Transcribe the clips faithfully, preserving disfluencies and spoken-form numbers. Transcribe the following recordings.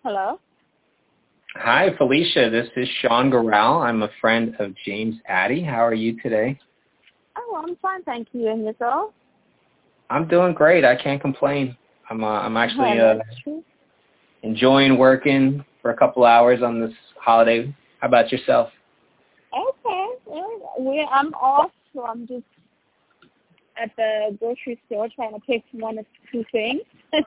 Hello? Hi, Felicia. This is Sean Garral. I'm a friend of James Addy. How are you today? Oh, I'm fine, thank you. And yourself? I'm doing great. I can't complain. I'm uh, I'm actually Yeah, uh, that's true. enjoying working for a couple hours on this holiday. How about yourself? Okay. Yeah, we, I'm off, so I'm just at the grocery store trying to pick one or two things.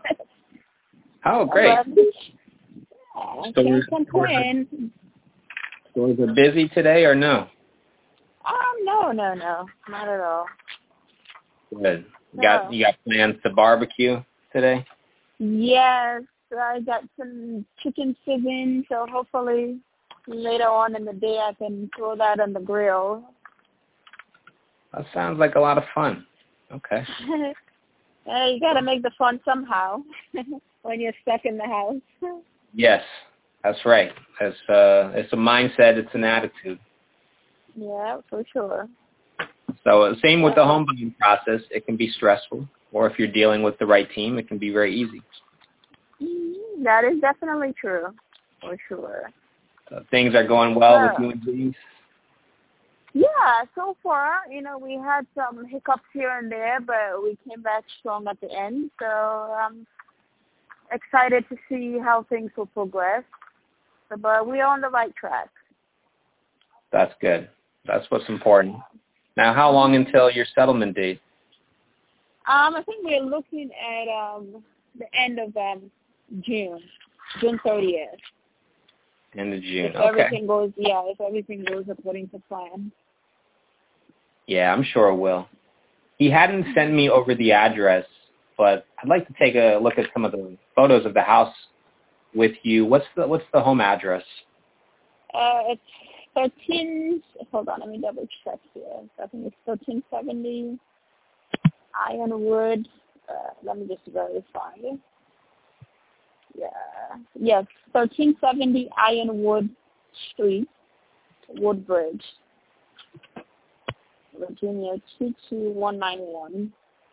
Oh, great. But, yeah, I Stores, can't complain. stores are busy today or no? Um, no, no, no, not at all. Good. You No. got you got plans to barbecue today? Yes, I got some chicken sizzling, so hopefully later on in the day I can throw that on the grill. That sounds like a lot of fun. Okay. Hey, you got to make the fun somehow when you're stuck in the house. Yes, that's right. It's uh, it's a mindset. It's an attitude. Yeah, for sure. So uh, same with the Yeah. home buying process. It can be stressful, or if you're dealing with the right team, it can be very easy. Mm, That is definitely true, for sure. So things are going well with Yeah. you and James. Yeah, so far, you know, we had some hiccups here and there, but we came back strong at the end. So I'm excited to see how things will progress. So, but we're on the right track. That's good. That's what's important. Now, how long until your settlement date? Um, I think we're looking at um the end of um June, June thirtieth. End of June. If Okay. everything goes, yeah, if everything goes according to plan. Yeah, I'm sure it will. He hadn't sent me over the address, but I'd like to take a look at some of the photos of the house with you. What's the What's the home address? Uh, it's thirteen. Hold on, let me double check here. I think it's thirteen seventy Ironwood. Uh, let me just verify. Yeah. Yes, thirteen seventy Ironwood Street, Woodbridge, Virginia two two one nine one.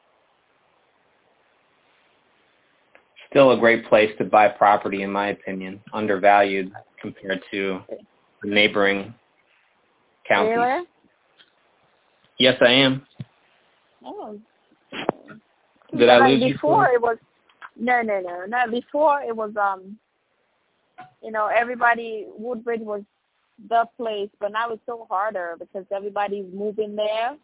Still a great place to buy property, in my opinion. Undervalued compared to the neighboring counties. Really? Yes, I am. Oh. Did I Like lose you? before it was no no no no before it was um you know everybody Woodbridge was the place, but now it's so harder because everybody's moving there.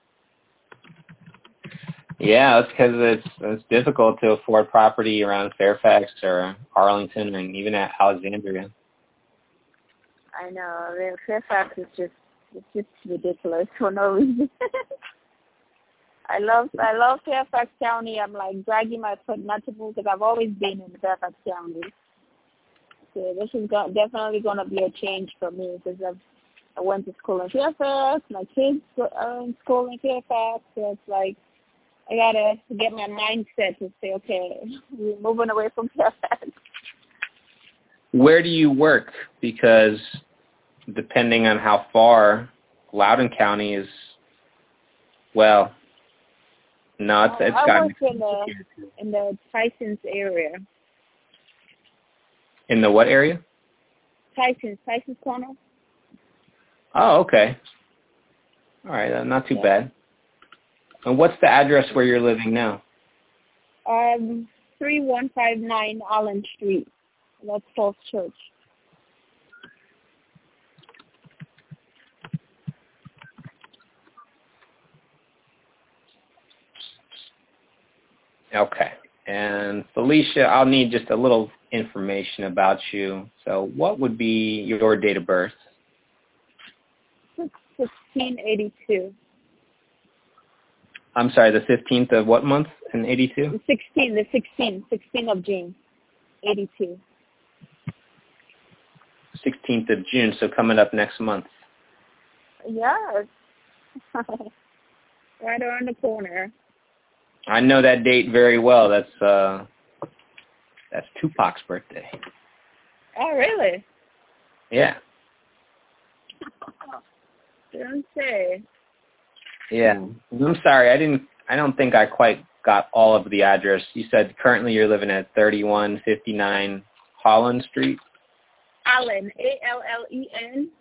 Yeah, that's because it's it's difficult to afford property around Fairfax or Arlington and even at Alexandria. I know the Fairfax is just it's just ridiculous for no reason. I love I love Fairfax County. I'm like dragging my foot not to move because I've always been in Fairfax County. So this is go- definitely going to be a change for me because I've I went to school in Fairfax. My kids are in school in Fairfax. So it's like I gotta get my mindset to say, okay, we're moving away from Fairfax. Where do you work? Because depending on how far, Loudoun County is, well, no, it's, it's I gotten work in the in the Tysons area. In the what area? Tysons, Tysons Corner. Oh, okay. All right, uh, not too Yeah. bad. And what's the address where you're living now? Um, three one five nine Allen Street. That's Falls Church. Okay. And Felicia, I'll need just a little information about you. So what would be your date of birth? sixteen eighty-two. I'm sorry, the fifteenth of what month in eighty-two? The sixteen, the sixteen, sixteen of June, eighty-two. sixteenth of June, so coming up next month. Yes. Right around the corner. I know that date very well. That's uh, that's Tupac's birthday. Oh, really? Yeah. Don't say. Yeah. I'm sorry, I didn't. I don't think I quite got all of the address. You said currently you're living at thirty-one fifty-nine Holland Street? Allen, A L L E N.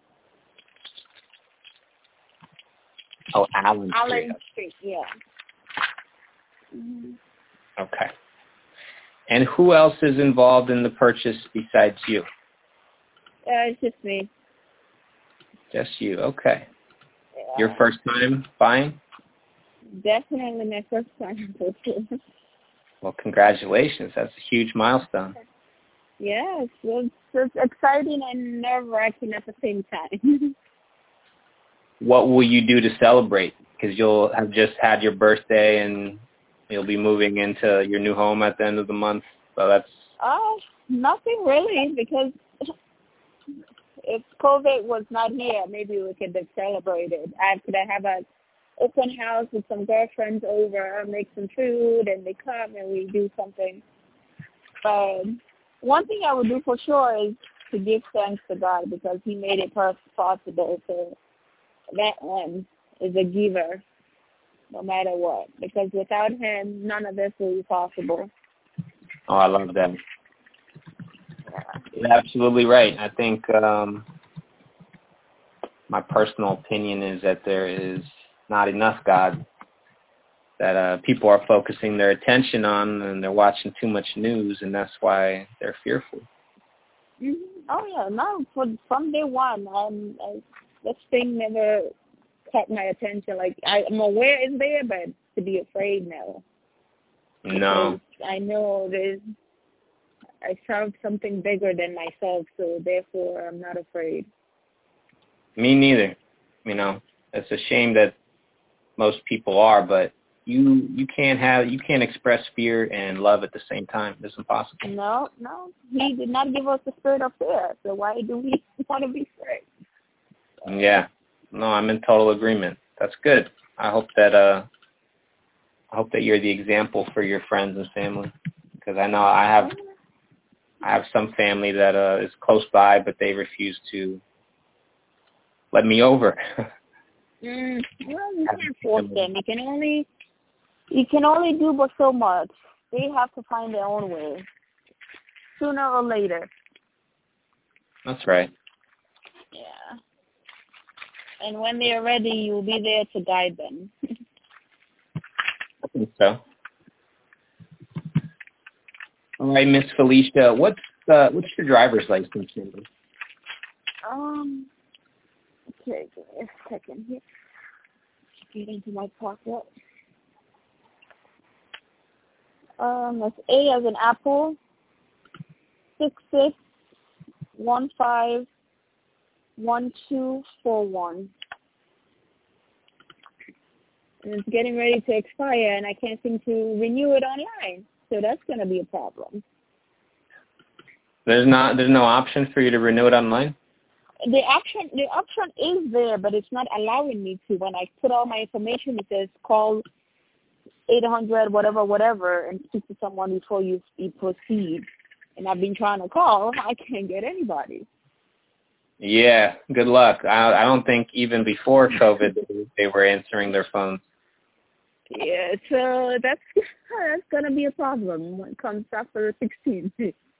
Oh, Allen Street. Allen Street, yeah. Mm-hmm. Okay. And who else is involved in the purchase besides you? Uh, it's just me. Just you, okay. Yeah. Your first time buying? Definitely my first time. Well, congratulations. That's a huge milestone. Yes, it's, it's exciting and nerve-wracking at the same time. What will you do to celebrate? Because you'll have just had your birthday and you'll be moving into your new home at the end of the month. So that's... Oh, nothing really, because if COVID was not here, maybe we could have celebrated. I could have an open house with some girlfriends over, make some food, and they come and we do something. Um, one thing I would do for sure is to give thanks to God, because he made it possible. So that one is a giver, no matter what. Because without him, none of this will be possible. Oh, I love that. Yeah. You're absolutely right. I think um, my personal opinion is that there is not enough God, that uh, people are focusing their attention on, and they're watching too much news, and that's why they're fearful. Mm-hmm. Oh, yeah. No, for, from day one, um, I, this thing never caught my attention. Like, I, I'm aware it's there, but to be afraid, no. No. Because I know there's, I serve something bigger than myself, so therefore I'm not afraid. Me neither. You know, it's a shame that most people are, but you you can't have you can't express fear and love at the same time. It's impossible. No, no. He did not give us the spirit of fear, so why do we want to be afraid? Yeah. No, I'm in total agreement. That's good. I hope that uh I hope that you're the example for your friends and family, because I know I have I have some family that uh, is close by, but they refuse to let me over. mm, well, you can't force them. You can only you can only do but so much. They have to find their own way, sooner or later. That's right. Yeah. And when they are ready, you'll be there to guide them. I think so. All right, Miss Felicia, what's uh, what's your driver's license number? Um. Okay, give me a second here. Get into my pocket. Um, it's A as an apple. Six six one five one two four one. And it's getting ready to expire, and I can't seem to renew it online. So that's going to be a problem. There's not there's no option for you to renew it online? The option the option is there, but it's not allowing me to. When I put all my information, it says call eight hundred whatever whatever and speak to someone before you, you proceed. And I've been trying to call. I can't get anybody. Yeah, good luck. I I don't think even before COVID they were answering their phones. Yeah, so that's that's gonna be a problem when it comes after sixteen.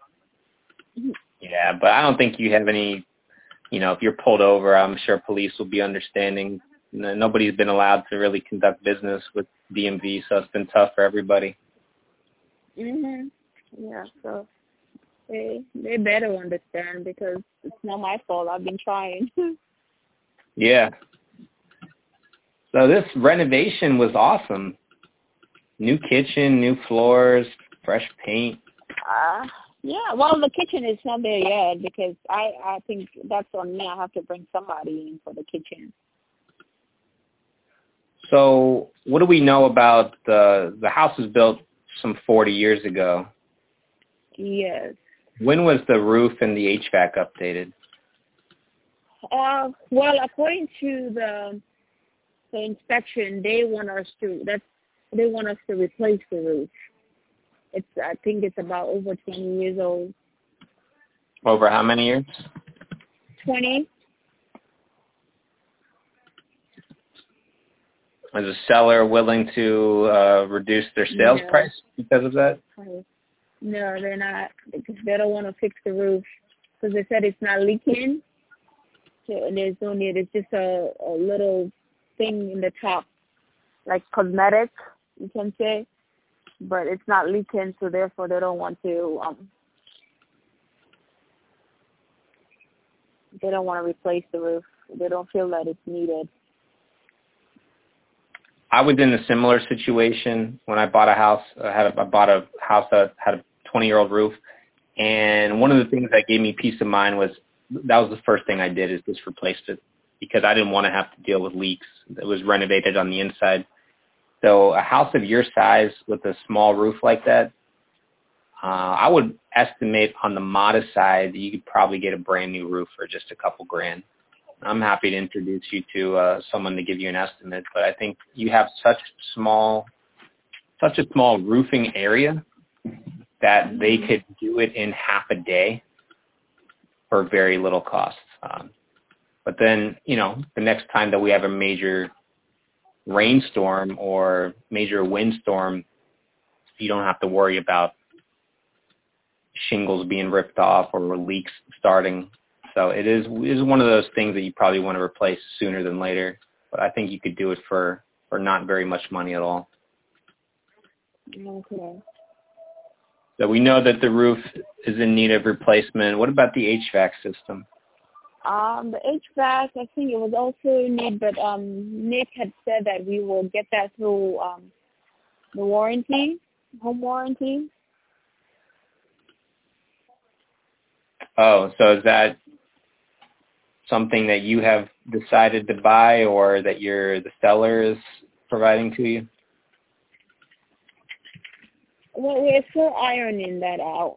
Yeah, but I don't think you have any. You know, if you're pulled over, I'm sure police will be understanding. Nobody's been allowed to really conduct business with D M V, so it's been tough for everybody. Mhm. Yeah, so they they better understand, because it's not my fault. I've been trying. Yeah. So this renovation was awesome. New kitchen, new floors, fresh paint. Uh, yeah, well, the kitchen is not there yet, because I, I think that's on me. I have to bring somebody in for the kitchen. So what do we know about the, the house was built some forty years ago. Yes. When was the roof and the H V A C updated? Uh, well, according to the the inspection, they want us to that's they want us to replace the roof. It's I think it's about over twenty years old. Over how many years? Twenty. Is a seller willing to uh, reduce their sales No. price because of that? No, they're not because they don't want to fix the roof because they said it's not leaking. So and there's no need. It's just a, a little thing in the top, like cosmetic, you can say, but it's not leaking. So therefore, they don't want to. Um, they don't want to replace the roof. They don't feel that it's needed. I was in a similar situation when I bought a house. I had a, I bought a house that had a twenty-year-old roof, and one of the things that gave me peace of mind was that was the first thing I did is just replaced it because I didn't want to have to deal with leaks. It was renovated on the inside. So a house of your size with a small roof like that, uh, I would estimate on the modest side that you could probably get a brand new roof for just a couple grand. I'm happy to introduce you to uh, someone to give you an estimate, but I think you have such small, such a small roofing area that they could do it in half a day for very little cost. Um, but then, you know, the next time that we have a major rainstorm or major windstorm, you don't have to worry about shingles being ripped off or leaks starting. So it is it is one of those things that you probably want to replace sooner than later. But I think you could do it for, for not very much money at all. Okay. So we know that the roof is in need of replacement. What about the H V A C system? Um, the H V A C, I think it was also in need, but um, Nick had said that we will get that through um, the warranty, home warranty. Oh, so is that something that you have decided to buy or that you're, the seller is providing to you? Well, we're still ironing that out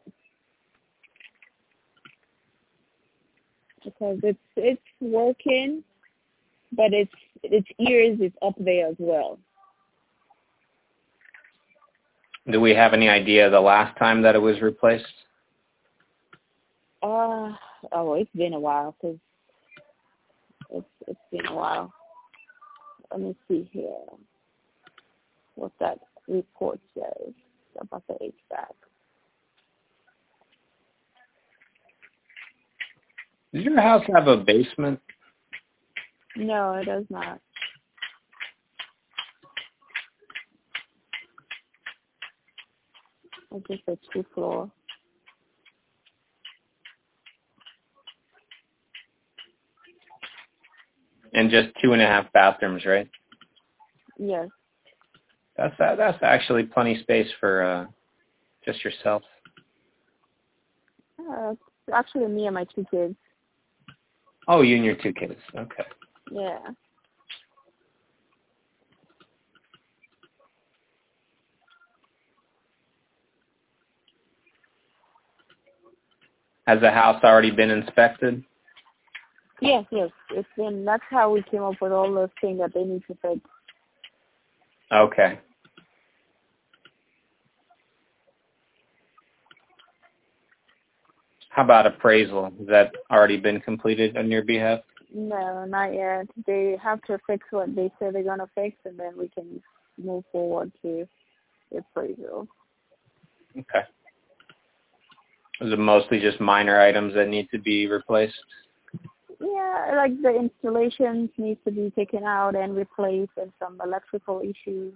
because it's it's working, but its its ears is up there as well. Do we have any idea the last time that it was replaced? Uh oh, it's been a while because it's it's been a while. Let me see here what that report says about the H V A C. Does your house have a basement? No, it does not. It's just a two floor. And just two and a half bathrooms, right? Yes. That's that's actually plenty space for uh, just yourself. Uh, actually, me and my two kids. Oh, you and your two kids. Okay. Yeah. Has the house already been inspected? Yes, yes. It's been. That's how we came up with all those things that they need to fix. Okay. How about appraisal? Has that already been completed on your behalf? No, not yet. They have to fix what they say they're gonna fix, and then we can move forward to the appraisal. Okay. Is it mostly just minor items that need to be replaced? Yeah, like the installations need to be taken out and replaced, and some electrical issues.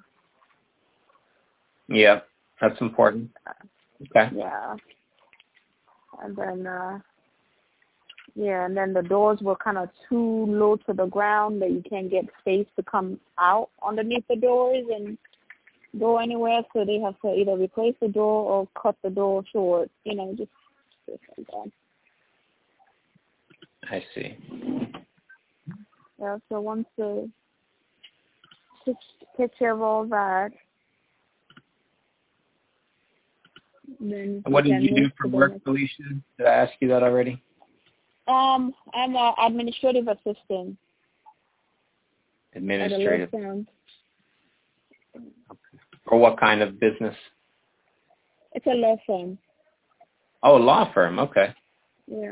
Yeah, that's important. Okay. Yeah. And then, uh, yeah, and then the doors were kind of too low to the ground that you can't get space to come out underneath the doors and go anywhere. So they have to either replace the door or cut the door short, you know, just, just like that. I see. Yeah, so once they take, take care of all that, then What we did can you do move for to the work, next. Felicia? Did I ask you that already? Um, I'm an administrative assistant at a law Administrative. firm. Or what kind of business? It's a law firm. Oh, a law firm. Okay. Yeah.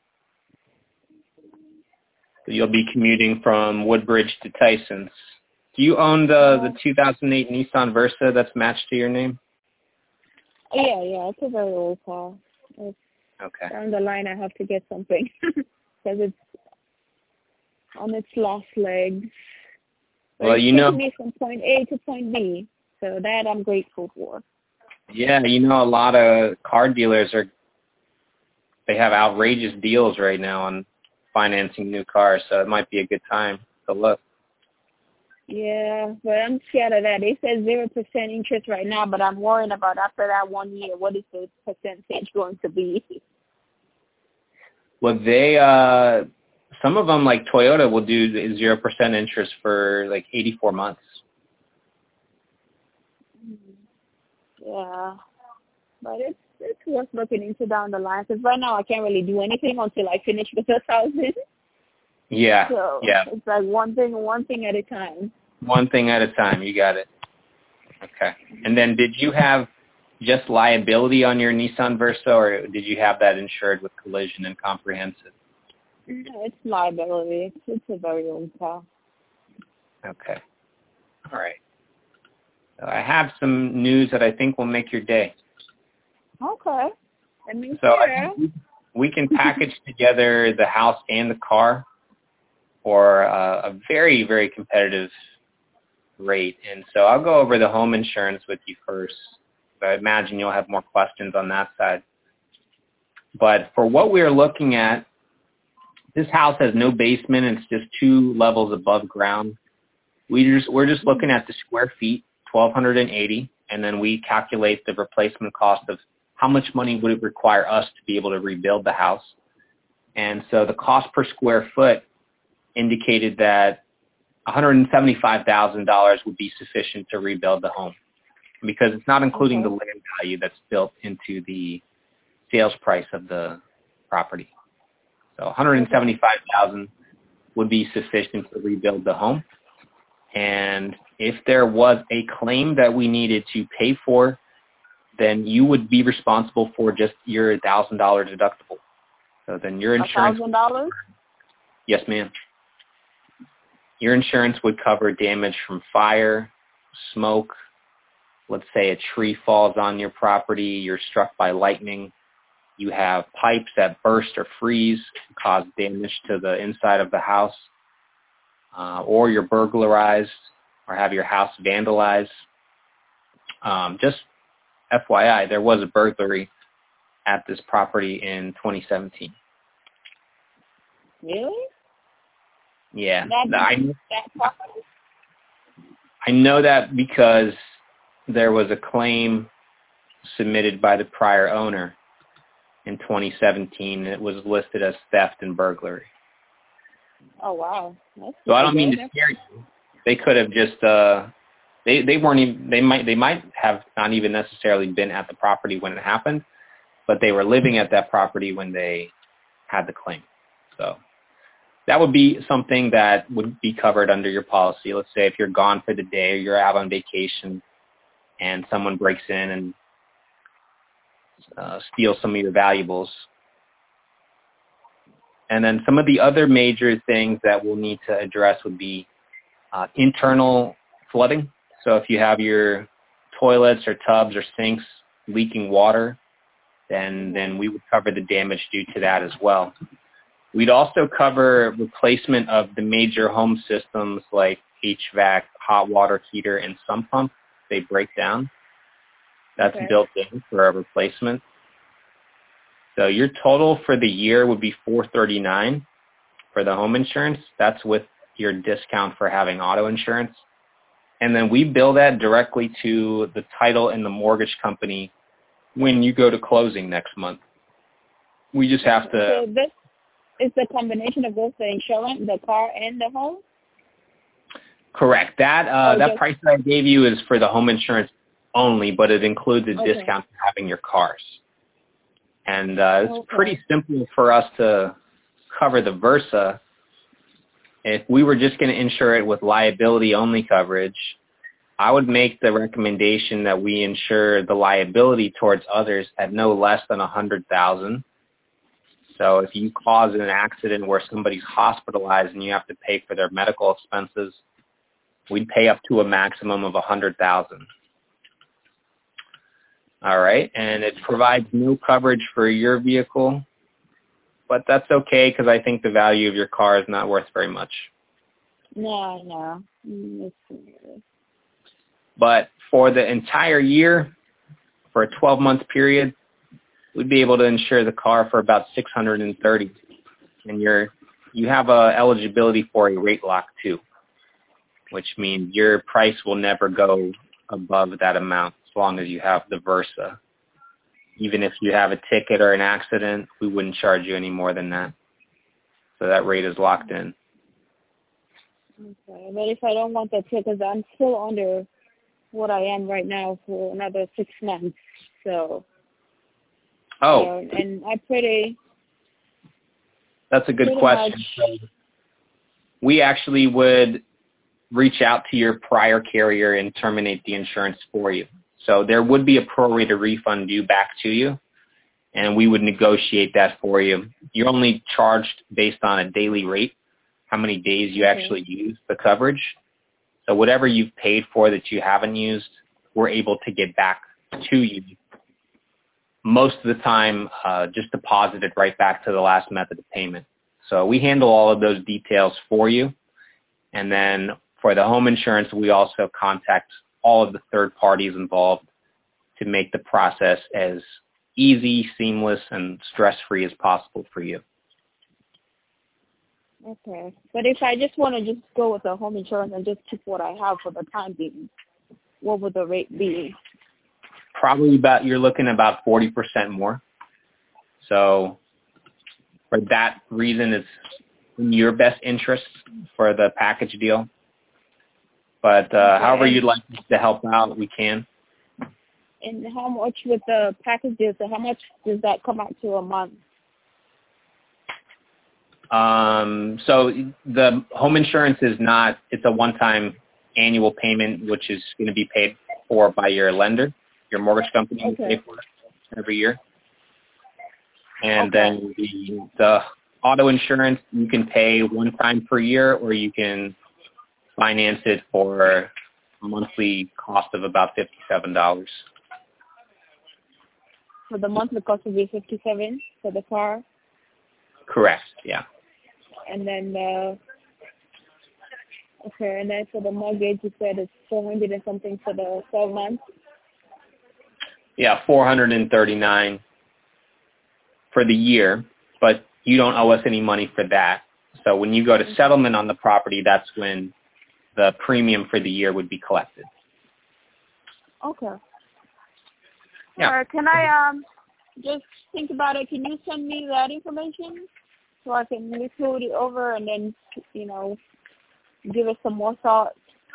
So you'll be commuting from Woodbridge to Tyson's. Do you own the, the two thousand eight Nissan Versa that's matched to your name? Yeah, yeah, it's a very old car. It's Okay. down the line I have to get something because it's on its last legs. But Well, it's you taking know, me from point A to point B, so that I'm grateful for. yeah, you know, a lot of car dealers are, they have outrageous deals right now on financing new cars, so it might be a good time to look. Yeah, but I'm scared of that. They said zero percent interest right now, but I'm worried about after that one year, what is the percentage going to be? Well, they, uh, some of them, like Toyota, will do zero percent interest for like eighty-four months. Yeah, but it's it's worth looking into down the line because right now I can't really do anything until I finish with the housing. Yeah, So yeah. it's like one thing, one thing at a time. One thing at a time. You got it. Okay. And then did you have just liability on your Nissan Versa, or did you have that insured with collision and comprehensive? No, it's liability. It's, it's a very old car. Okay. All right. So I have some news that I think will make your day. Okay. Let me So I hear. think we can package together the house and the car for uh, a very, very competitive rate. And so I'll go over the home insurance with you first. I imagine you'll have more questions on that side. But for what we're looking at, this house has no basement. It's just two levels above ground. We just, we're just looking at the square feet, twelve eighty, and then we calculate the replacement cost of how much money would it require us to be able to rebuild the house. And so the cost per square foot indicated that one hundred seventy-five thousand dollars would be sufficient to rebuild the home because it's not including Okay. the land value that's built into the sales price of the property. So one hundred seventy-five thousand dollars would be sufficient to rebuild the home. And if there was a claim that we needed to pay for, then you would be responsible for just your one thousand dollars deductible. So then your insurance... one thousand dollars? Yes, ma'am. Your insurance would cover damage from fire, smoke. Let's say a tree falls on your property, you're struck by lightning. You have pipes that burst or freeze, cause damage to the inside of the house. Uh, or you're burglarized or have your house vandalized. Um, just F Y I, there was a burglary at this property in twenty seventeen. Really? Yeah. That, I, that property? I know that because there was a claim submitted by the prior owner in twenty seventeen. It was listed as theft and burglary. Oh, wow. That's So I don't mean good. to scare you. They could have just uh, they they weren't even they might they might have not even necessarily been at the property when it happened, but they were living at that property when they had the claim. So that would be something that would be covered under your policy. Let's say if you're gone for the day or you're out on vacation and someone breaks in and uh, steals some of your valuables. And then some of the other major things that we'll need to address would be uh, internal flooding. So if you have your toilets or tubs or sinks leaking water, then, then we would cover the damage due to that as well. We'd also cover replacement of the major home systems like H V A C, hot water heater, and sump pump. They break down. That's Okay. built in for a replacement. So your total for the year would be four hundred thirty-nine dollars for the home insurance. That's with your discount for having auto insurance. And then we bill that directly to the title and the mortgage company when you go to closing next month. We just have to... So this is the combination of both the insurance, the car, and the home? Correct. That uh, Oh, that just- price that I gave you is for the home insurance only, but it includes a Okay. discount for having your cars. And uh, it's Okay. pretty simple for us to cover the Versa. If we were just going to insure it with liability-only coverage, I would make the recommendation that we insure the liability towards others at no less than one hundred thousand dollars. So if you cause an accident where somebody's hospitalized and you have to pay for their medical expenses, we'd pay up to a maximum of a hundred thousand. All right, and it provides no coverage for your vehicle, but that's okay because I think the value of your car is not worth very much. No, no. Mm, it's- But for the entire year, for a twelve-month period, we'd be able to insure the car for about six hundred thirty dollars. And you're, you have a eligibility for a rate lock, too, which means your price will never go above that amount as long as you have the Versa. Even if you have a ticket or an accident, we wouldn't charge you any more than that. So that rate is locked in. Okay, but if I don't want that ticket, I'm still under what I am right now for another six months. So, Oh, uh, and I pretty. that's a good pretty question. much, We actually would reach out to your prior carrier and terminate the insurance for you. So there would be a prorated refund due back to you, and we would negotiate that for you. You're only charged based on a daily rate, how many days you Okay. actually use the coverage. So whatever you've paid for that you haven't used, we're able to get back to you. Most of the time, uh, just deposit it right back to the last method of payment. So we handle all of those details for you. And then for the home insurance, we also contact all of the third parties involved to make the process as easy, seamless, and stress-free as possible for you. Okay, but if I just want to just go with the home insurance and just keep what I have for the time being, what would the rate be? Probably about, you're looking about forty percent more. So for that reason, it's in your best interest for the package deal. But uh, Okay. however you'd like us to help out, we can. And how much with the package deal? So how much does that come out to a month? Um, so the home insurance is not, it's a one-time annual payment, which is going to be paid for by your lender, your mortgage company, will Okay. pay for it every year. And Okay. then the, the auto insurance, you can pay one time per year, or you can finance it for a monthly cost of about fifty-seven dollars. So the monthly cost would be fifty-seven for the car, Correct, yeah. and then uh, okay, and then for the mortgage, you said it's four hundred and something for the twelve months. Yeah, four hundred thirty-nine for the year, but you don't owe us any money for that. So when you go to settlement on the property, that's when the premium for the year would be collected. Okay. Yeah. Or can I um just think about it? Can you send me that information so I can look it over and then, you know, give it some more thought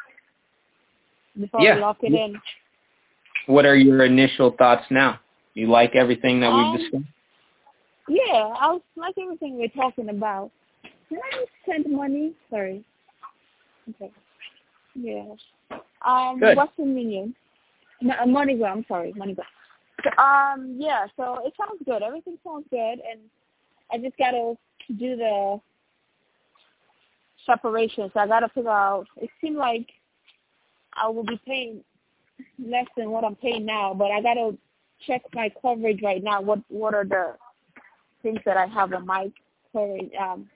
before Yeah. we lock it in? What are your initial thoughts now? You like everything that Um, we've discussed? Yeah, I was like everything we're talking about. Can I just send money? Sorry. Okay. Yeah. Um, Good. Western Union. No, uh, MoneyGram. I'm sorry, MoneyGram. So, um, yeah. So it sounds good. Everything sounds good, and I just gotta do the separation. So I gotta figure out. It seemed like I will be paying less than what I'm paying now, but I gotta check my coverage right now. What What are the things that I have on my current um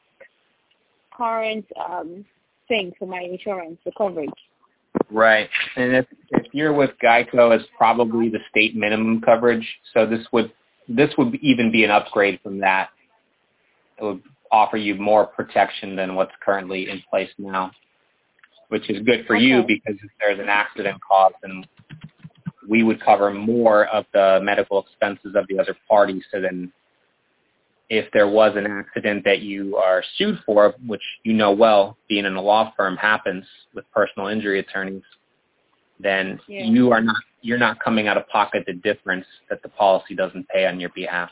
current um thing for my insurance, the coverage. Right. And if if you're with Geico, it's probably the state minimum coverage. So this would this would even be an upgrade from that. It would offer you more protection than what's currently in place now, which is good for Okay. you because if there's an accident caused, then we would cover more of the medical expenses of the other party. So then if there was an accident that you are sued for, which you know well, being in a law firm happens with personal injury attorneys, then Yeah. you are not you're not coming out of pocket the difference that the policy doesn't pay on your behalf.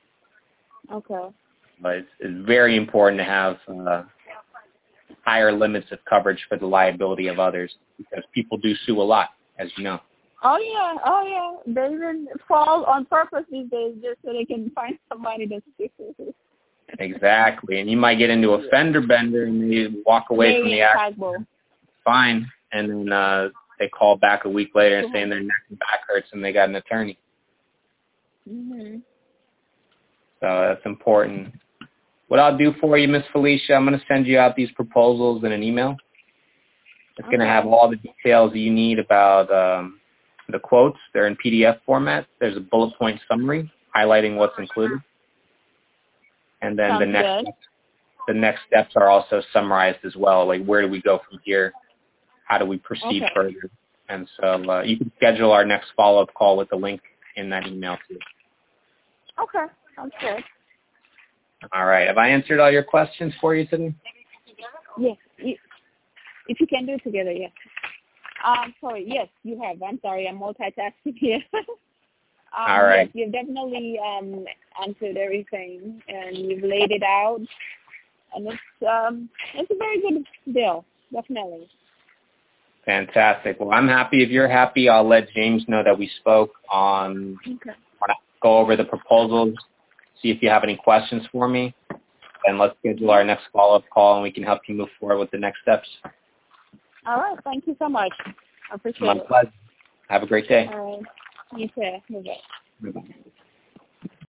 Okay. But it's, it's very important to have uh, higher limits of coverage for the liability of others because people do sue a lot, as you know. Oh yeah, oh yeah. They even fall on purpose these days just so they can find somebody to sue. Exactly, and you might get into a fender bender and you walk away Very from the accident. impactful. fine, and then uh, they call back a week later and saying their neck and back hurts and they got an attorney. Mhm. So that's important. What I'll do for you, Miss Felicia, I'm going to send you out these proposals in an email. It's Okay. going to have all the details that you need about um, the quotes. They're in P D F format. There's a bullet point summary highlighting what's included. And then Sounds the next good. steps, the next steps are also summarized as well. Like, where do we go from here? How do we proceed Okay. further? And so uh, you can schedule our next follow-up call with the link in that email too. Okay. Sounds good. All right. Have I answered all your questions for you today? Yes. You, if you can do it together, yes. Um, sorry, yes, you have. I'm sorry, I'm multitasking here. um, All right. Yes, you've definitely um, answered everything, and you've laid it out, and it's um, it's a very good deal, definitely. Fantastic. Well, I'm happy. If you're happy, I'll let James know that we spoke on, Okay. go over the proposals, see if you have any questions for me, and let's schedule our next follow-up call, and we can help you move forward with the next steps. All right. Thank you so much. I appreciate My it. pleasure. Have a great day. All right. You too. Bye-bye. Bye-bye.